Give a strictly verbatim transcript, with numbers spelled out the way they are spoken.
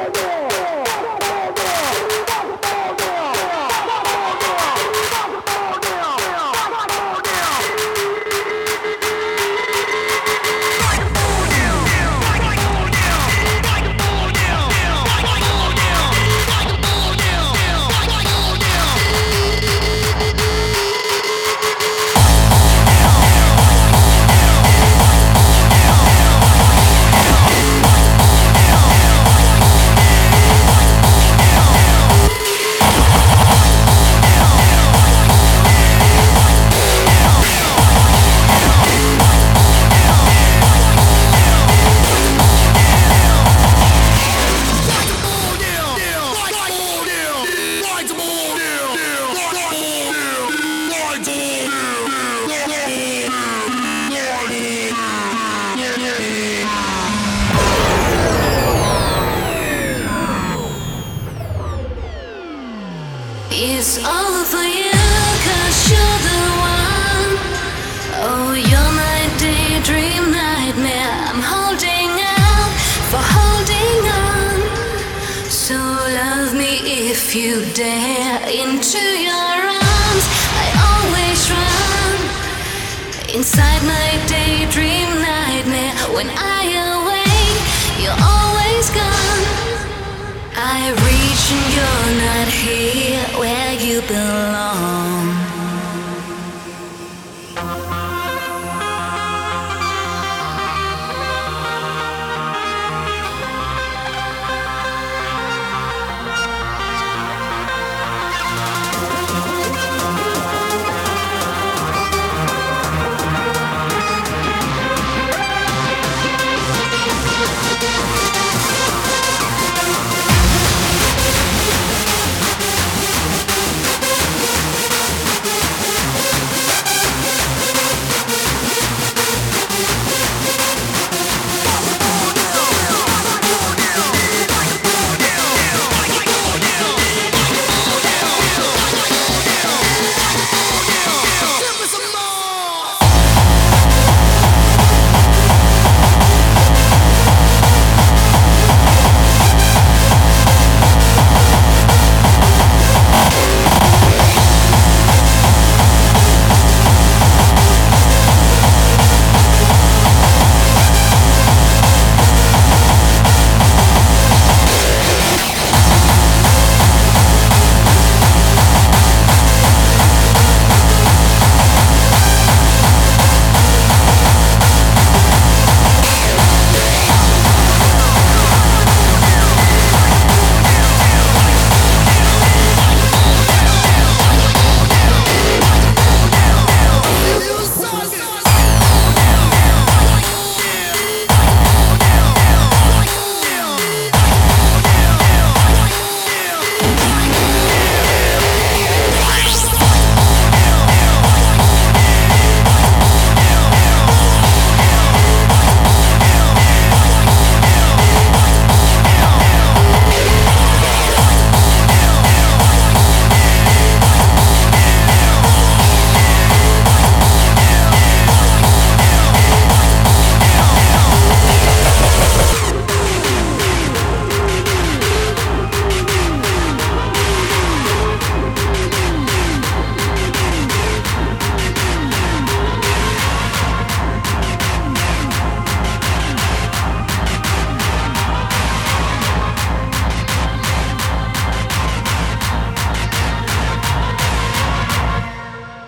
It's all for you, 'cause you're the one. Oh, you're my daydream nightmare. I'm holding out for holding on. So love me if you dare. Into your arms I always run. Inside my daydream nightmare, when I awake, you're always gone. I reach and you're not here where you belong.